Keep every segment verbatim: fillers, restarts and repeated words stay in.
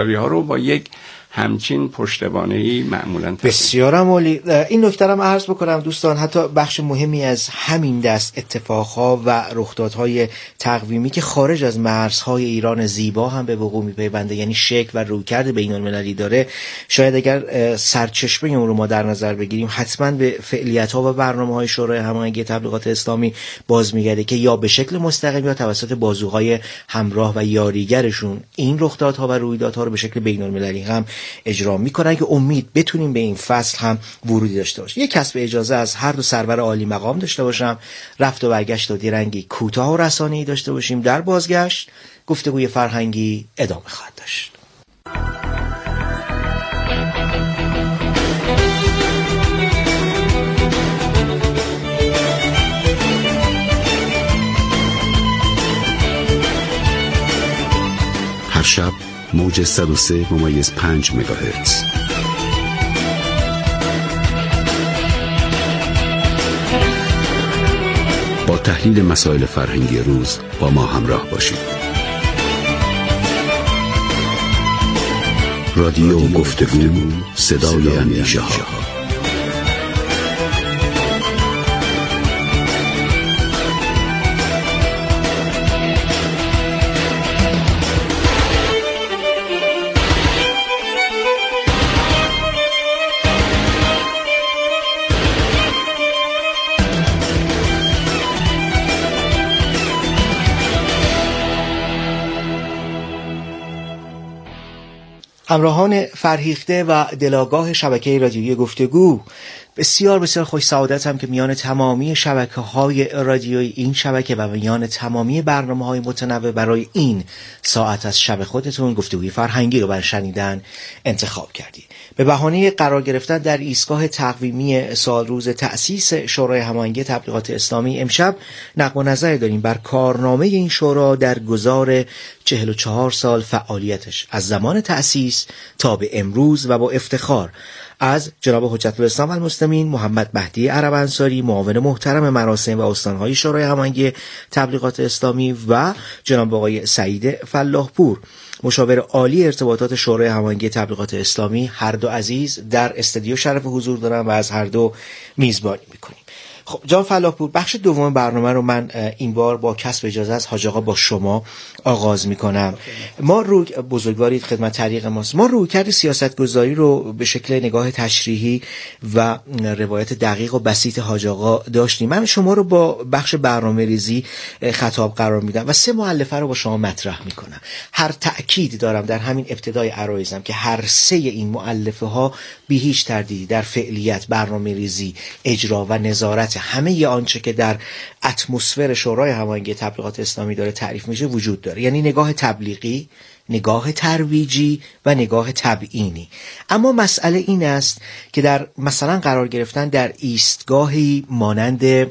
طرفداری ها رو با یک همچین پشتوانه‌ای معمولاً. بسیارم عالی. این نکته رو عرض بکنم دوستان، حتی بخش مهمی از همین دست اتفاقها و رخدادهای تقویمی که خارج از مرزهای ایران زیبا هم به وقوع میپیونده، یعنی شکل و رویکرد بین‌المللی داره، شاید اگر سرچشمه اون رو ما در نظر بگیریم حتما به فعالیت‌ها و برنامه‌های شورای هماهنگی تبلیغات اسلامی باز میگرده که یا به شکل مستقیم یا توسط بازوهای همراه و یاریگرشون این رخدادها و رویدادها رو به شکل بین‌المللی هم اجرا میکنن که امید بتونیم به این فصل هم ورودی داشته باشیم. یک کسب اجازه از هر دو سرور عالی مقام داشته باشم، رفت و برگشت و درنگی کوتاه و رسانه‌ای داشته باشیم. در بازگشت گفتگوی فرهنگی ادامه خواهد داشت. هر شب موج صد و سه ممیز پنج مگاهرتز. با تحلیل مسائل فرهنگی روز با ما همراه باشید. رادیو گفتگو، صدای اندیشه ها. همراهان فرهیخته و دلاگاه شبکه رادیویی گفتگو، بسیار بسیار خوش سعادتم که میان تمامی شبکه‌های رادیویی این شبکه و میان تمامی برنامه‌های متنوع برای این ساعت از شب خودتون گفتگوی فرهنگی رو برای شنیدن انتخاب کردی. به بهانه قرار گرفتن در ایستگاه تقویمی سالروز تأسیس شورای هماهنگی تبلیغات اسلامی، امشب نقد و نظر داریم بر کارنامه این شورا در گذار چهل و چهار سال فعالیتش از زمان تأسیس تا به امروز و با افتخار از جناب حجت الاسلام المسلمین محمد مهدی عرب انصاری، معاون محترم مراسم و استانهای شورای هماهنگی تبلیغات اسلامی، و جناب آقای سعید فلاحپور، مشاور عالی ارتباطات شورای هماهنگی تبلیغات اسلامی. هر دو عزیز در استودیو شرف حضور دارن و از هر دو میزبانی میکنیم. خب جناب فلاحپور، بخش دوم برنامه رو من این بار با کسب اجازه از حاج آقا با شما آغاز میکنم. ما روی بزرگوارید خدمت طریق ماست، ما روی کرد سیاستگذاری رو به شکل نگاه تشریحی و روایت دقیق و بسیط حاج آقا داشتیم. من شما رو با بخش برنامه ریزی خطاب قرار میدم و سه مؤلفه رو با شما مطرح میکنم. هر تأکید دارم در همین ابتدای عرایزم که هر سه این مؤلفه ها بی هیچ تردیدی در فعلیت، برنامه ریزی، اجرا و نظارت همه آنچه که در اتمسفر شورای هماهنگی تبلیغات اسلامی داره تعریف میشه وجود داره، یعنی نگاه تبلیغی، نگاه ترویجی و نگاه تبیینی. اما مسئله این است که در مثلا قرار گرفتن در ایستگاهی مانند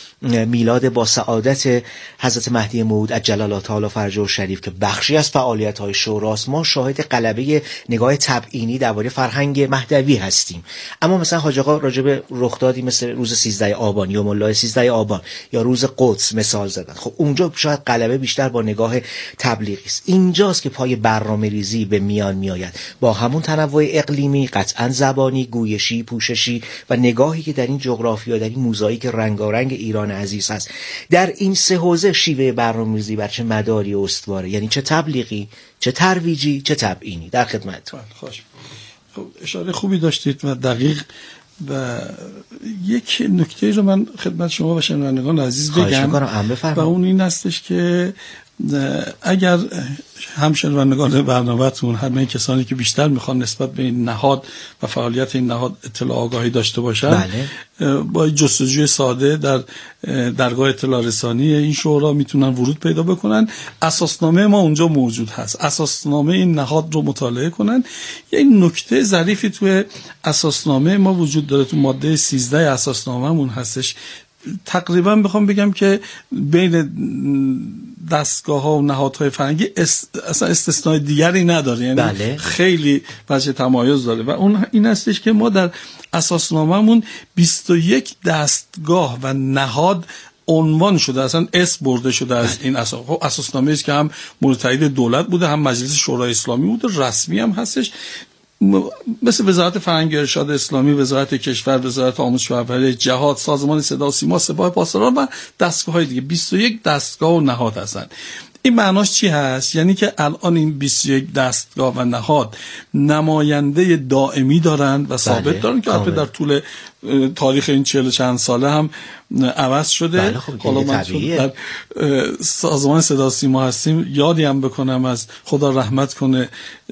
میلاد با سعادت حضرت مهدی موعود عجل الله تعالی فرجه الشریف که بخشی از فعالیت‌های شوراست، ما شاهد غلبه نگاه تبیینی درباره فرهنگ مهدوی هستیم. اما مثلا حاج آقا راجع به رخدادی مثل روز سیزده آبان یا مولای سیزده آبان یا روز قدس مثال زدن. خب اونجا شاید غلبه بیشتر با نگاه تبلیغی است. اینجاست که پای برنامه‌ریزی به میان میآید با همون تنوع اقلیمی، قطعاً زبانی، گویشی، پوششی و نگاهی که در این جغرافیا، در این موزاییک رنگارنگ ایران عزیز هست. در این سه حوزه شیوه برنامه‌ریزی بر چه مداری استواره، یعنی چه تبلیغی، چه ترویجی، چه تبیینی. در خدمتتون. خوش. خب اشاره خوبی داشتید و دقیق، و یک نکته رو من خدمت شما و شنوندگان عزیز بگم و اون این هستش که اگر هم شنوندگان برنامه‌تون، همه کسانی که بیشتر میخوان نسبت به این نهاد و فعالیت این نهاد اطلاع آگاهی داشته باشن، بله. با جستجوی ساده در درگاه اطلاع رسانی این شورا میتونن ورود پیدا بکنن. اساسنامه ما اونجا موجود هست، اساسنامه این نهاد رو مطالعه کنن. یه نکته ظریفی توی اساسنامه ما وجود داره، تو ماده سیزده اساسنامه‌مون هستش. تقریبا بخوام بگم که بین دستگاه ها و نهادهای فرهنگی است... اصلا استثنای دیگری نداره، یعنی بله. خیلی وجه تمایز داره و اون این هستش که ما در اساسنامه‌مون بیست و یک دستگاه و نهاد عنوان شده، اصلا اسم برده شده از این اساس. خب اساسنامه است که هم مورد تایید دولت بوده، هم مجلس شورای اسلامی بوده، رسمی هم هستش، مثل وزارت فرهنگ و ارشاد اسلامی، وزارت کشور، وزارت آموزش و پرورش، جهاد، سازمان صدا و سیما، سپاه پاسداران و دستگاه‌های دیگه. بیست و یک دستگاه و نهاد هستن. این معناش چی هست؟ یعنی که الان این بیست و یک دستگاه و نهاد نماینده دائمی دارن و ثابت بله، دارن که البته در طول تاریخ این چهل چند ساله هم عوض شده. بله خب حالا من در سازمان صدا و سیما هستیم، یادی هم بکنم از خدا رحمت کنه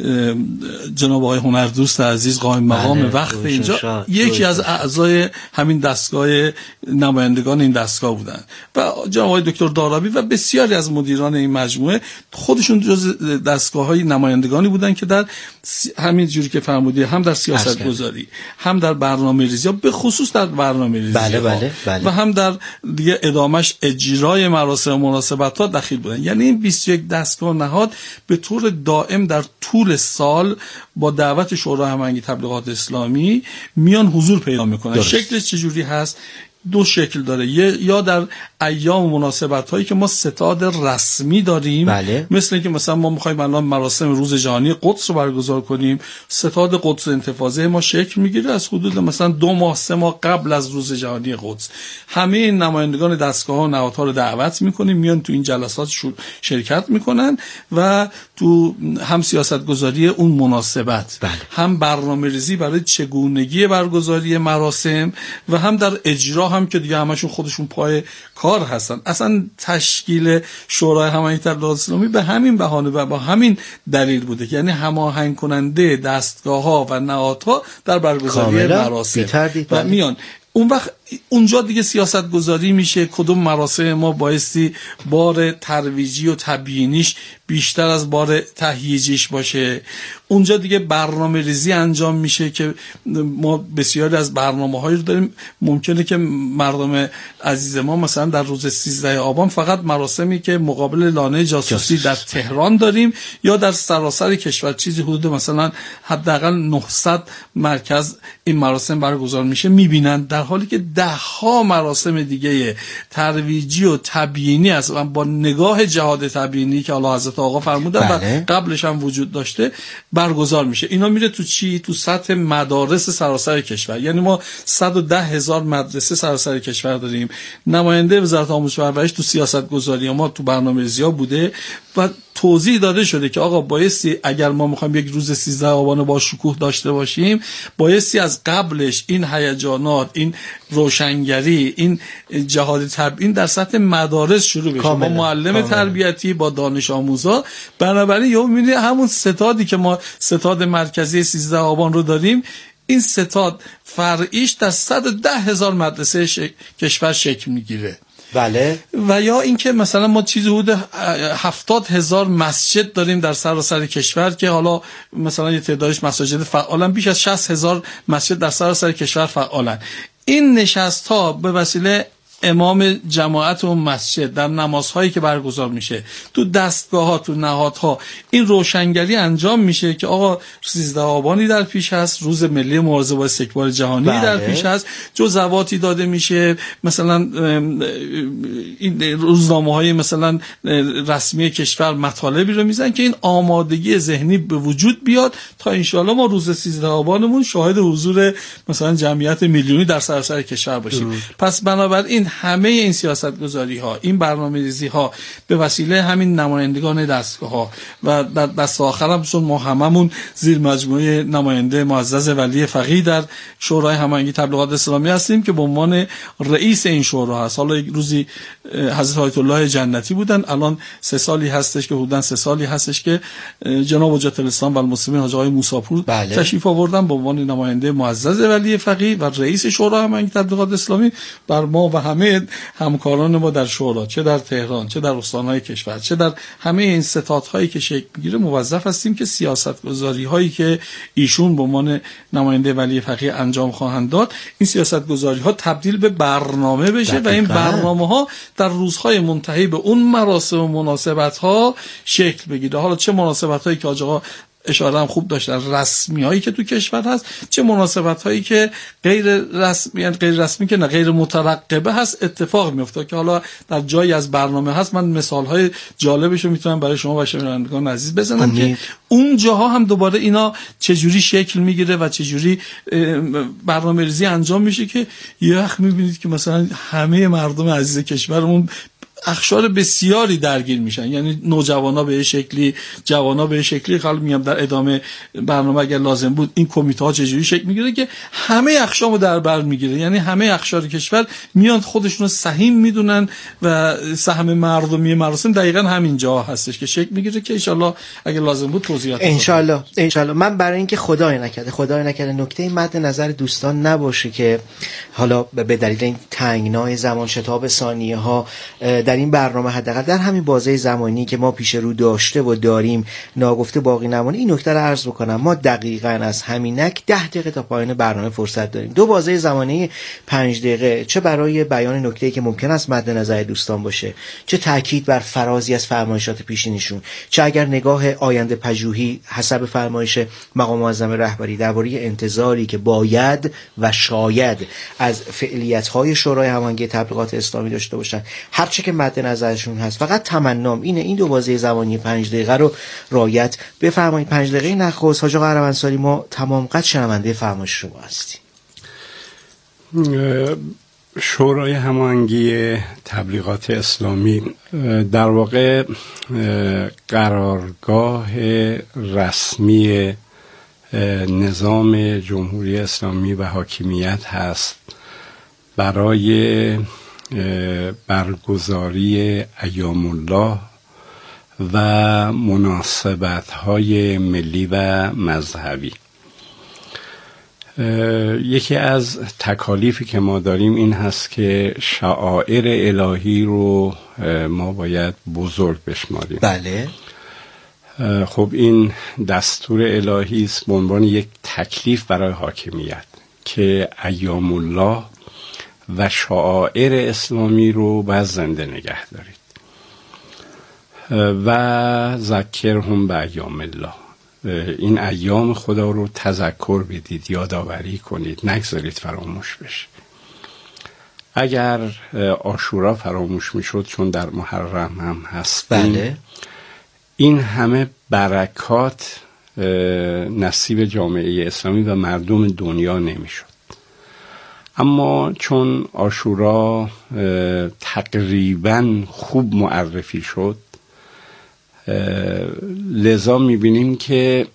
جناب آقای هنردوست عزیز قائم مقام بله، وقت اینجا شاد. یکی از اعضای همین دستگاه نمایندگان این دستگاه بودن و جناب آقای دکتر دارابی و بسیاری از مدیران این مجموعه خودشون جز دستگاه‌های نمایندگانی بودن که در همین جوری که فرمودی هم در سیاست گذاری، هم در برنامه‌ریزی، به خصوص در برنامه‌ریزی بله بله بله. و هم در دیگه ادامش اجرای مراسم و مناسبت‌ها دخیل بودن. یعنی این بیست و یک دستگاه نهاد به طور دائم در طول سال با دعوت شورای هماهنگی تبلیغات اسلامی میان حضور پیدا میکنن. شکلش چجوری هست؟ دو شکل داره. یا در ایام و مناسبت هایی که ما ستاد رسمی داریم بله. مثل اینکه مثلا ما میخوایم الان مراسم روز جهانی قدس رو برگزار کنیم، ستاد قدس انتفاضه ما شکل میگیره از حدود مثلا دو ماه سه ماه قبل از روز جهانی قدس. همه این نمایندگان دستگاه ها و نهادها رو دعوت میکنیم، میان تو این جلسات شرکت میکنن و تو هم سیاست گذاری اون مناسبت بله. هم برنامه‌ریزی برای چگونگی برگزاری مراسم و هم در اجرا هم که دیگه همشون خودشون پای کار هستن. اصلا تشکیل شورای هماهنگی تبلیغات اسلامی به همین بهانه و با همین دلیل بوده، یعنی هماهنگ کننده دستگاه‌ها و نهادها در برگزاری مراسم و میان اون وقت اونجا دیگه سیاست گذاری میشه کدوم مراسم ما بایستی بار ترویجی و تبیینیش بیشتر از بار تهییجیش باشه. اونجا دیگه برنامه ریزی انجام میشه که ما بسیاری از برنامه هایی رو داریم. ممکنه که مردم عزیز ما مثلا در روز سیزده آبان فقط مراسمی که مقابل لانه جاسوسی در تهران داریم یا در سراسر کشور چیزی حدود مثلا حداقل نهصد مرکز این مراسم برگزار میشه میبینن، در حالی که ده ها مراسم دیگه ترویجی و تبیینی است با نگاه جهاد تبیینی که الله حضرت آقا فرمودن بله. و قبلش هم وجود داشته برگزار میشه. اینا میره تو چی؟ تو سطح مدارس سراسر کشور. یعنی ما صد و ده هزار مدرسه سراسر کشور داریم. نماینده وزارت آموزش و پرورش تو سیاست گذاری ما تو برنامه‌ریزی‌ها بوده و توضیح داده شده که آقا بایستی اگر ما میخوایم یک روز سیزده آبان با شکوه داشته باشیم بایستی از قبلش این هیجانات، این روشنگری، این جهاد تبیین در سطح مدارس شروع بشه با معلم کاملا. تربیتی با دانش آموزا. بنابراین یهو میبینید همون ستادی که ما ستاد مرکزی سیزده آبان رو داریم، این ستاد فرعیش در صد و ده هزار مدرسه ش... کشور شکل میگیره. بله. و یا اینکه مثلا ما چیزی حدود هفتاد هزار مسجد داریم در سراسر کشور که حالا مثلا یه تعدادش مساجد فعالن، بیش از شصت هزار مسجد در سراسر کشور فعالن. این نشست ها به وسیله امام جماعت و مسجد در نمازهایی که برگزار میشه تو دستگاه ها تو نهادها این روشنگری انجام میشه که آقا سیزده آبانی در پیش هست، روز ملی مبارزه با استکبار جهانی بله. در پیش هست، جزواتی داده میشه، مثلا این روزنامه های مثلا رسمی کشور مطالبی رو میزن که این آمادگی ذهنی به وجود بیاد تا انشالله ما روز سیزده آبانمون شاهد حضور مثلا جمعیت میلیونی در سراسر کشور باشیم. درود. پس بنابراین همه این سیاست گذاری ها، این برنامه ریزی ها به وسیله همین نمایندگان دستگاه ها و در دست آخر هم چون ما هممون زیر مجموعه نماینده معزز ولی فقیه در شورای هماهنگی تبلیغات اسلامی هستیم که به عنوان رئیس این شورا هست. حالا یک روزی حضرت آیت الله جنتی بودن، الان سه سالی هستش که حدوداً سه سالی هستش که جناب حجت الاسلام و المسلمین حاج آقای موسی‌پور بله. تشریف آوردن به عنوان نماینده معزز ولی فقیه و رئیس شورای هماهنگی تبلیغات اسلامی بر ما و همه همکاران ما در شورا، چه در تهران، چه در استان‌های کشور، چه در همه این ستادهایی که شکل می‌گیره موظف هستیم که سیاست‌گذاری‌هایی که ایشون به عنوان نماینده ولی فقیه انجام خواهند داد، این سیاست‌گذاری‌ها تبدیل به برنامه بشه و این برنامه‌ها در روزهای منتهی به اون مراسم و مناسبت‌ها شکل بگیره. حالا چه مناسبت‌هایی که آقا اشاره هم خوب داشتن، رسمی هایی که تو کشور هست، چه مناسبت هایی که غیر رسمی، یعنی غیر رسمی که نه غیر مترقبه هست اتفاق میفته که حالا در جایی از برنامه هست. من مثال های جالبش رو میتونم برای شما و شنوندگان عزیز بزنم امید. که اون جاها هم دوباره اینا چجوری شکل میگیره و چجوری برنامه‌ریزی انجام میشه که یه وقت میبینید که مثلا همه مردم عزیز کشورمون اخشار بسیاری درگیر میشن، یعنی نوجوانا به شکلی، جوانا به شکلی. خاله میگم در ادامه برنامه اگر لازم بود این کمیته ها چجوری شکل میگیره که همه اقشامو در بر میگیره، یعنی همه اقشار کشور میان خودشونو سهیم میدونن و سهم مردمی مراسم دقیقاً همین جا هستش که شکل میگیره که ان شاءالله اگر لازم بود توضیحات ان شاءالله ان شاءالله. من برای اینکه خدای نکرده خدای نکرده نکته مد نظر دوستان نباشه که حالا به دلیل این تنگنای زمان شتاب ثانیه ها در این برنامه حداقل در همین بازه زمانی که ما پیش رو داشته و داریم ناگفته باقی نمونه، این نکته رو عرض بکنم. ما دقیقاً از همینک ده دقیقه تا پایان برنامه فرصت داریم، دو بازه زمانی پنج دقیقه، چه برای بیان نکته‌ای که ممکن است مد نظر دوستان باشه، چه تاکید بر فرازی از فرمایشات پیشینیشون، چه اگر نگاه آینده پژوهی حسب فرمایش مقام معظم رهبری درباره انتظاری که باید و شاید از فعالیت‌های شورای هماهنگی تبلیغات اسلامی داشته باشن، هر چه که مد نظرشون هست. فقط تمنام اینه این دو بازه زمانی پنج دقیقه رو رعایت بفرمایید. پنج دقیقه نخست حاج آقا عرب ما تمام قد شنونده فرمایش شما هستیم. شورای هماهنگی تبلیغات اسلامی در واقع قرارگاه رسمی نظام جمهوری اسلامی و حاکمیت هست برای برگزاری ایام الله و مناسبت‌های ملی و مذهبی. یکی از تکالیفی که ما داریم این هست که شعائر الهی رو ما باید بزرگ بشماریم. بله. خب این دستور الهی است به عنوان یک تکلیف برای حاکمیت که ایام الله و شعائر اسلامی رو باید زنده نگه دارید و ذکرهم به ایام الله. این ایام خدا رو تذکر بدید، یادآوری کنید، نگذارید فراموش بشه. اگر عاشورا فراموش میشد چون در محرم هم هستیم، بله. این همه برکات نصیب جامعه اسلامی و مردم دنیا نمیشد. اما چون عاشورا تقریبا خوب معرفی شد، لذا میبینیم که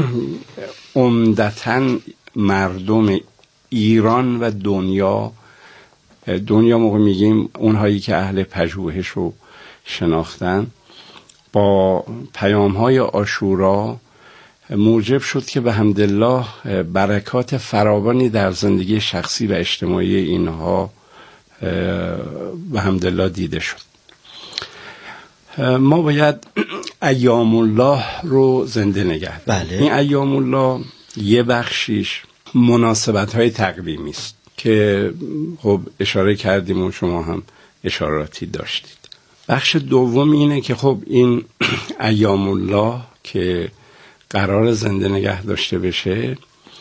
عمدتاً مردم ایران و دنیا دنیا موقع میگیم اونهایی که اهل پژوهش رو شناختن، با پیام‌های عاشورا موجب شد که به حمدالله برکات فراوانی در زندگی شخصی و اجتماعی اینها به حمدالله دیده شد. ما باید ایام الله رو زنده نگه داریم. بله. این ایام الله یه بخشیش مناسبت های تقویمی است که خب اشاره کردیم و شما هم اشاراتی داشتید. بخش دوم اینه که خب این ایام الله که قرار زنده نگه داشته بشه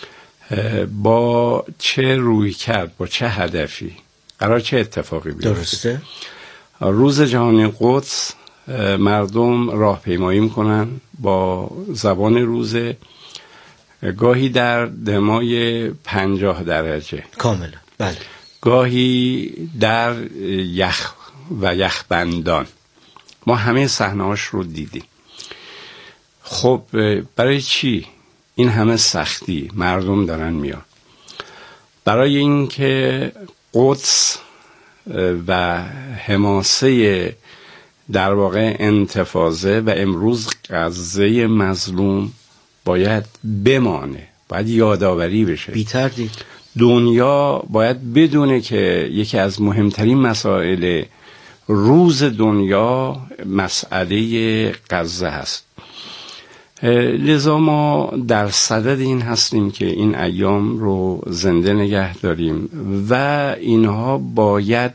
با چه روی کرد، با چه هدفی قرار چه اتفاقی بیفته. درسته. روز جهانی قدس مردم راهپیمایی میکنن با زبان روزه، گاهی در دمای پنجاه درجه کاملا، بله، گاهی در یخ و یخبندان. ما همه صحنه‌هاش رو دیدیم. خب برای چی این همه سختی مردم دارن میان؟ برای اینکه قدس و حماسه در واقع انتفاضه و امروز غزه مظلوم باید بمانه، باید یادآوری بشه. بی‌تردید دنیا باید بدونه که یکی از مهمترین مسائل روز دنیا مسئله غزه هست. لذا ما در صدد این هستیم که این ایام رو زنده نگه داریم و اینها باید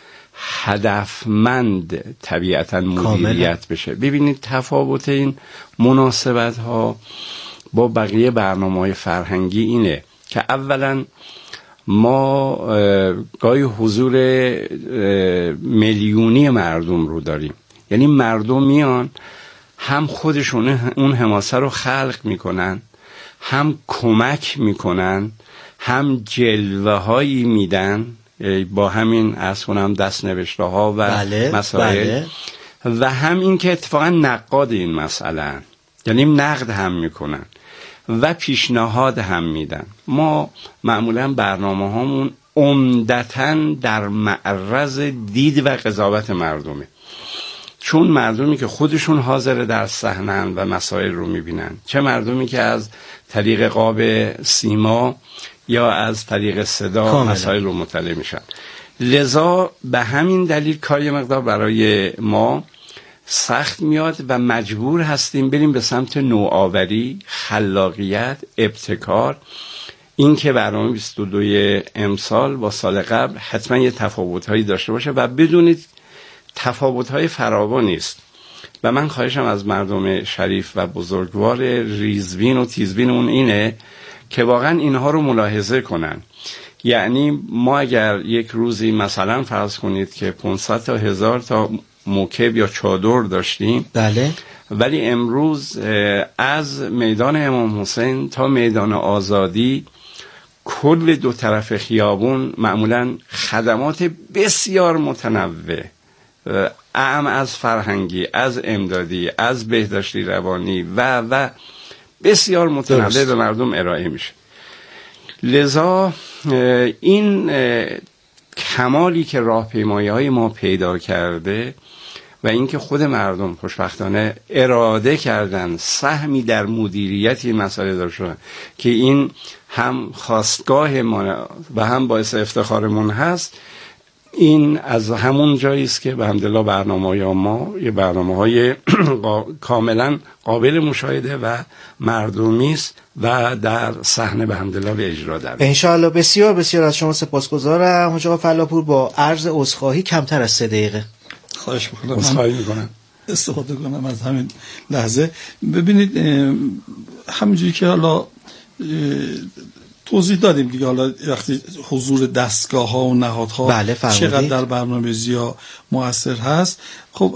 هدفمند طبیعتاً مدیریت بشه. ببینید تفاوت این مناسبت ها با بقیه برنامه‌های فرهنگی اینه که اولا ما گاهی حضور میلیونی مردم رو داریم، یعنی مردم میان هم خودشون اون حماسه رو خلق میکنن، هم کمک میکنن، هم جلوه هایی میدن با همین از کنم دست نوشته ها و بله، مسائل بله. و هم این که اتفاقا نقاد این مسئله، یعنی نقد هم میکنن و پیشنهاد هم میدن. ما معمولا برنامه هامون عمدتاً در معرض دید و قضاوت مردمه، چون مردمی که خودشون حاضر در صحنه‌اند و مسائل رو میبینن، چه مردمی که از طریق قاب سیما یا از طریق صدا کاملا مسائل رو مطلع میشن. لذا به همین دلیل کاری مقدار برای ما سخت میاد و مجبور هستیم بریم به سمت نوآوری، خلاقیت، ابتکار. این که برنامه بیست و دو امسال با سال قبل حتما یه تفاوت‌هایی داشته باشه و بدونید تفاوت‌های فراوانی است و من خواهشم از مردم شریف و بزرگوار ریزبین و تیزبینمون اینه که واقعا اینها رو ملاحظه کنن. یعنی ما اگر یک روزی مثلا فرض کنید که پانصد تا هزار تا موکب یا چادر داشتیم، بله، ولی امروز از میدان امام حسین تا میدان آزادی کل دو طرف خیابون معمولا خدمات بسیار متنوع، اعم از فرهنگی، از امدادی، از بهداشتی روانی و و بسیار متنوع به مردم ارائه میشه. لذا این کمالی که راهپیمایی‌های ما پیدا کرده و اینکه خود مردم خوشبختانه اراده کردن سهمی در مدیریت این مسئله داشتن که این هم خواستگاه ما و هم باعث افتخارمون هست، این از همون جایی است که به حمدالله برنامه‌های ما یه برنامه‌های کاملا قابل مشاهده و مردمی است و در صحنه به حمدالله به اجرا در میاد. ان شاءالله. بسیار بسیار از شما سپاسگزارم حاج آقا فلاحپور. با عرض عذرخواهی کمتر از سه دقیقه خواهش می‌کنم. عذرخواهی می‌کنم. استفاده کنم از همین لحظه. ببینید همینجوری که حالا توضیح دادیم دیگه، حالا وقتی حضور دستگاه ها و نهادها بله چقدر در برنامه‌ریزی ها مؤثر هست. خب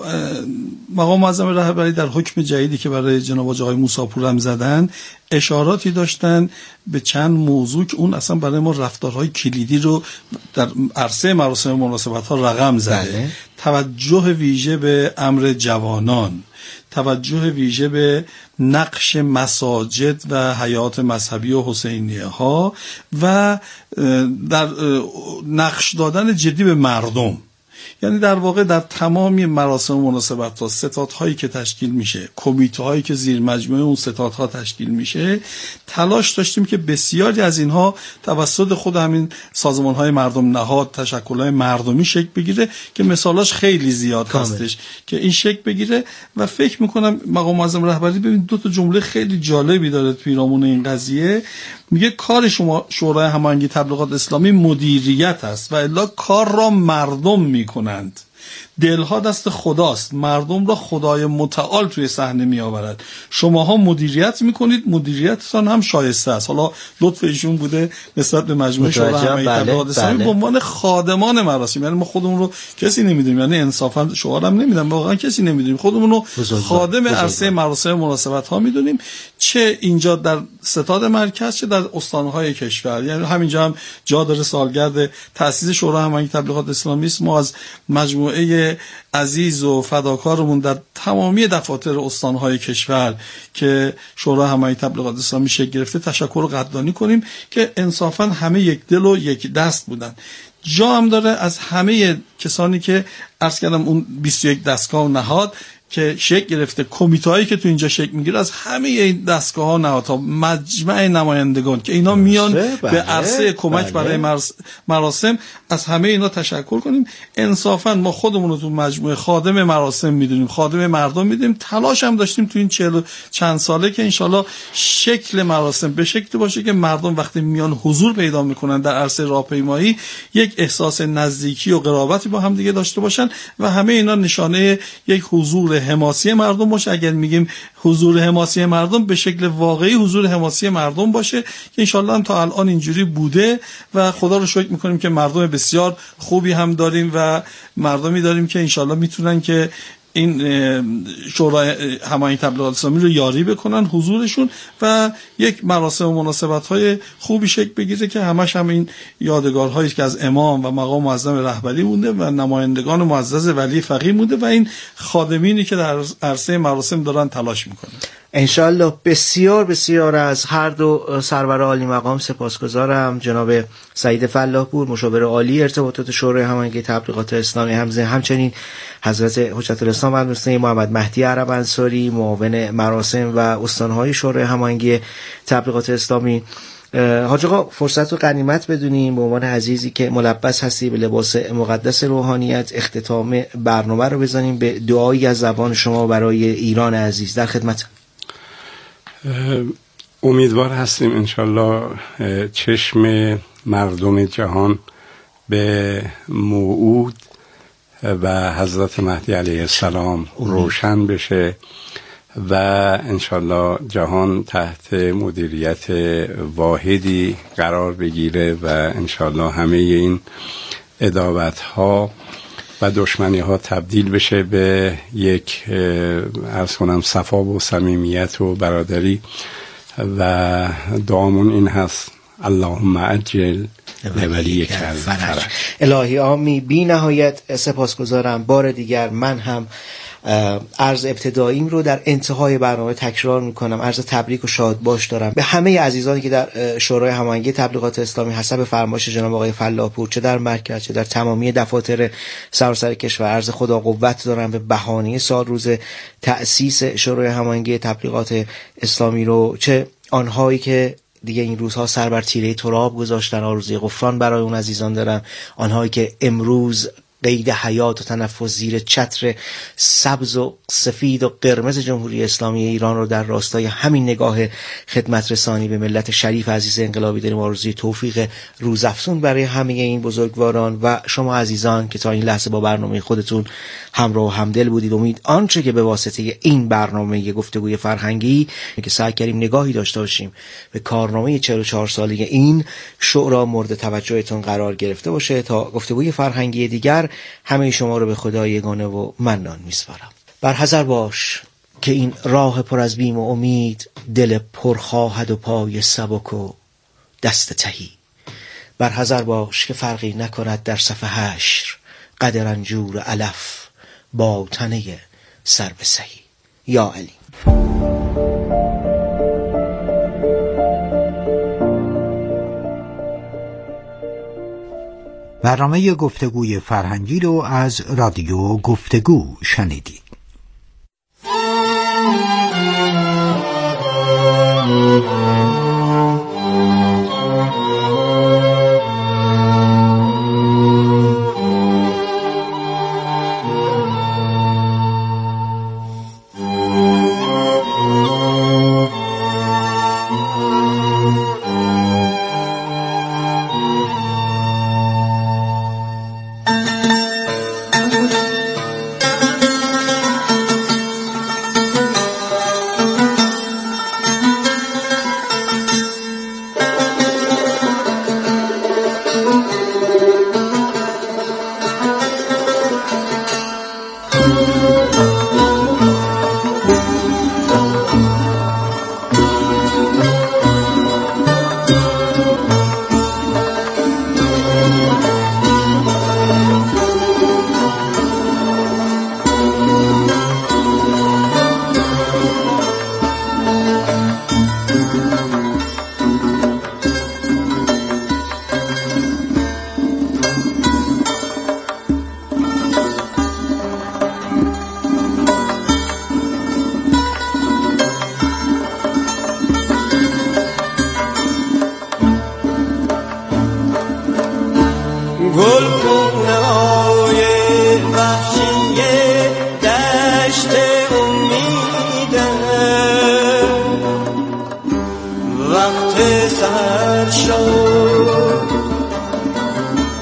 مقام معظم رهبری در حکم جدیدی که برای جناب آقای موسی‌پور هم زدن اشاراتی داشتن به چند موضوع که اون اصلا برای ما رفتارهای کلیدی رو در عرصه مراسم مناسبت ها رقم زده. بله. توجه ویژه به امر جوانان، توجه ویژه به نقش مساجد و حیات مذهبی و حسینیه ها و در نقش دادن جدی به مردم. یعنی در واقع در تمامی مراسم و مناسبت ها ستادهایی که تشکیل میشه، کمیته هایی که زیر مجموعه اون ستادها تشکیل میشه، تلاش داشتیم که بسیاری از اینها توسط خود همین سازمان های مردم نهاد، تشکل های مردمی شکل بگیره که مثالاش خیلی زیاد کامل هستش که این شکل بگیره. و فکر میکنم مقام معظم رهبری ببین دو تا جمله خیلی جالبی داره پیرامون این قضیه. میگه کار شما شورای هماهنگی تبلیغات اسلامی مدیریت است و الا کار را مردم میکنند. دلها دست خداست، مردم را خدای متعال توی صحنه می آورد. شماها مدیریت میکنید، مدیریتتان هم شایسته است. حالا لطف ایشون بوده نسبت به مجموعه شورای هماهنگی تبلیغات اسلامی به عنوان خادمان مراسم. یعنی ما خودمون رو کسی نمیدونیم، یعنی انصافا شعار هم نمیدم، واقعا کسی نمیدونیم، خودمون رو خادم عرصه مراسم مناسبت ها میدونیم، چه اینجا در ستاد مرکز چه در استانهای کشور. یعنی همینجا هم جا داره سالگرد تأسیس شورای هماهنگی تبلیغات اسلامی است. ما از مجموعه عزیز و فداکارمون در تمامی دفاتر استانهای کشور که شورای هماهنگی تبلیغات اسلامی شکل گرفته تشکر و قدردانی کنیم که انصافا همه یک دل و یک دست بودن. جا هم داره از همه کسانی که عرض کردم اون بیست و یک دستگاه و نهاد که شکل گرفته، کمیته هایی که تو اینجا شکل میگیره، از همه این دستگاه ها نهادها، مجمع نمایندگان که اینا میان بله، به عرصه کمک بله. برای مراسم، از همه اینا تشکر کنیم. انصافا ما خودمون رو تو مجموعه خادم مراسم میدونیم، خادم مردم میدونیم. تلاش هم داشتیم تو این چهل چند ساله که انشالله شکل مراسم به شکلی باشه که مردم وقتی میان حضور پیدا میکنن در عرصه راهپیمایی یک احساس نزدیکی و قرابتی با هم دیگه داشته باشن و همه اینا نشانه یک حضور حضور حماسی مردم باشه. اگر میگیم حضور حماسی مردم، به شکل واقعی حضور حماسی مردم باشه که انشالله هم تا الان اینجوری بوده و خدا رو شکر میکنیم که مردم بسیار خوبی هم داریم و مردمی داریم که انشالله میتونن که این شورای هماهنگی تبلیغات اسلامی رو یاری بکنن حضورشون و یک مراسم و مناسبت‌های خوبی شکل بگیره که همش هم این یادگارهایی که از امام و مقام معظم رهبری مونده و نمایندگان معزز ولی فقیه مونده و این خادمینی که در عرصه مراسم دارن تلاش میکنن. انشالله. بسیار بسیار از هر دو سرور عالی مقام سپاسگزارم. جناب سعید فلاحپور مشاور عالی ارتباطات شورای هماهنگی تبلیغات اسلامی، همچنین حضرت حجت الاسلام المصطفی محمد مهدی عرب انصاری معاون مراسم و استانهای شورای هماهنگی تبلیغات اسلامی. حاج آقا فرصت رو غنیمت بدونیم به عنوان عزیزی که ملبس هستی به لباس مقدس روحانیت، اختتام برنامه رو بزنیم به دعایی از زبان شما برای ایران عزیز. در خدمت. امیدوار هستیم انشالله چشم مردم جهان به موعود و حضرت مهدی علیه السلام روشن بشه و انشالله جهان تحت مدیریت واحدی قرار بگیره و انشالله همه این عداوت ها و دشمنی ها تبدیل بشه به یک عرض کنم صفا و صمیمیت و برادری و دعامون این هست اللهم عجل لولیک الفرج. الهی آمی. بی نهایت سپاسگزارم. بار دیگر من هم عرض ابتداییم رو در انتهای برنامه تکرار میکنم. عرض تبریک و شادباش دارم به همه عزیزانی که در شورای هماهنگی تبلیغات اسلامی حسب فرمایش جناب آقای فلاحپور چه در مرکز چه در تمامی دفاتر سراسر کشور عرض خدا قوت دارم به بهانه سال روز تأسیس شورای هماهنگی تبلیغات اسلامی رو، چه آنهایی که دیگه این روزها سر بر تیره تراب گذاشتن آرزوی غفران برای اون عزیزان دارم، آنهایی که امروز قید حیات و تنفس زیر چتر سبز و سفید و قرمز جمهوری اسلامی ایران رو در راستای همین نگاه خدمت رسانی به ملت شریف عزیز انقلابی داریم. آرزوی توفیق روزافزون برای همه این بزرگواران و شما عزیزان که تا این لحظه با برنامه خودتون همراه و همدل بودید. امید آنچه که به واسطه این برنامه گفتگوی فرهنگی که سعی کردیم نگاهی داشته باشیم به کارنامه چهل و چهار ساله این شورا مورد توجهتون قرار گرفته باشه. تا گفتگوی فرهنگی دیگر همه شما رو به خدای یگانه و منان میسپارم. برحذر باش که این راه پر از بیم و امید دل پر خواهد و پای سبک و دست تهی. برحذر باش که فرقی نکند در صف حشر قد رنجور علف با تنه سر به سهی. یا علی. برنامه گفتگوی فرهنگی رو از رادیو گفتگو شنیدید.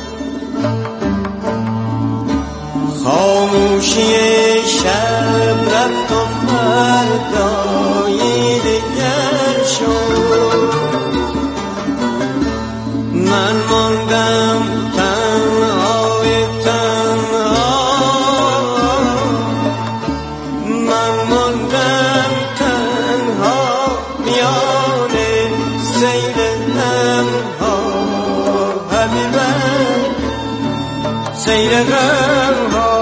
خاموشی شب سیل غم ها حبیبم سیل غم ها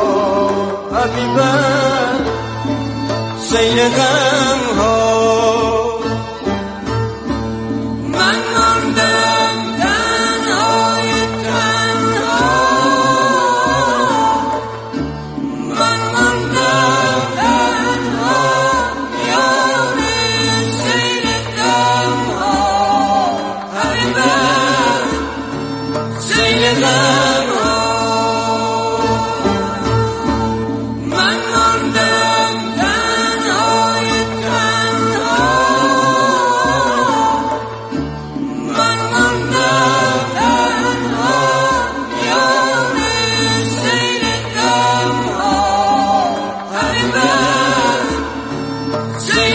سیل غم ها